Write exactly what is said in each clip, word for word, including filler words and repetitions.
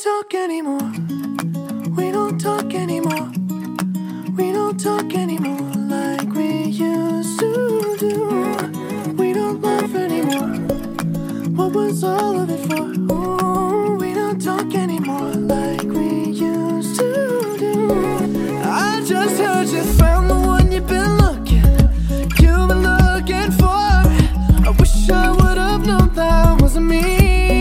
talk anymore. We don't talk anymore. We don't talk anymore like we used to do. We don't laugh anymore. What was all of it for? Ooh, we don't talk anymore like we used to do. I just heard you found the one you've been looking, you've been looking for. I wish I would have known that wasn't me.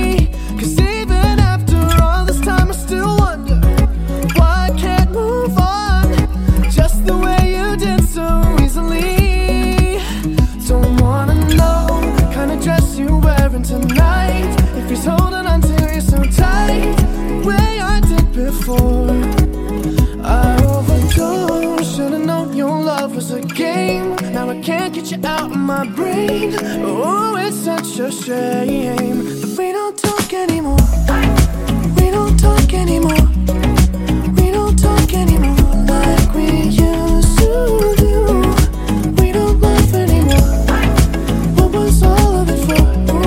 He's holding on to you so tight, the way I did before. I overdosed, should've known your love was a game. Now I can't get you out of my brain. Oh, it's such a shame that we don't talk anymore. We don't talk anymore. We don't talk anymore like we used to do. We don't laugh anymore. What was all of it for?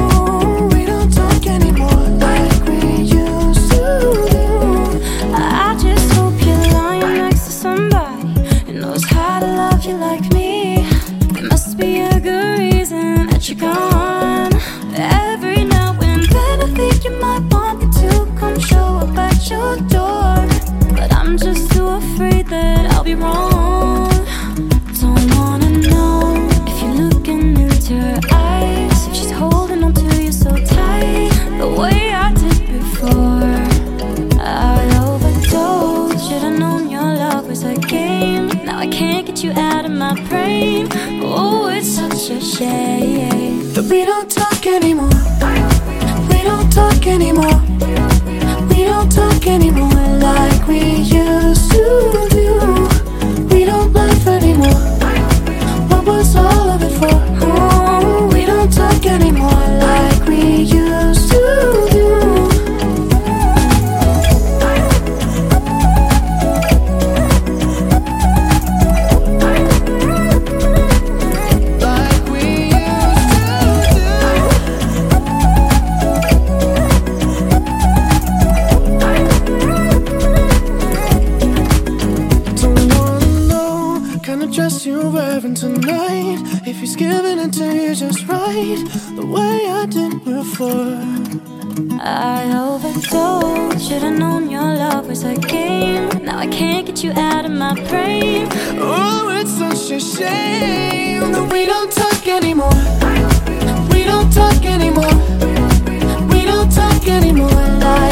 You're gone. Every now and then I think you might want me to come show up at your door, but I'm just too afraid that I'll be wrong. Don't wanna know if you're looking into her eyes, if she's holding on to you so tight, the way I did before. I overdosed, should've known your love was a game. Now I can't get you out of my brain. Oh, it's such a shame that we don't talk anymore. We don't talk anymore. We don't talk anymore like we used to do. We don't laugh anymore. What was all of it for? Oh, we don't talk anymore like we used to do. Dress you're wearing tonight, if he's giving it to you just right, the way I did before. I overdosed, should've known your love was a game. Now I can't get you out of my brain. Oh, it's such a shame that we don't talk anymore. We don't talk anymore. We don't talk anymore.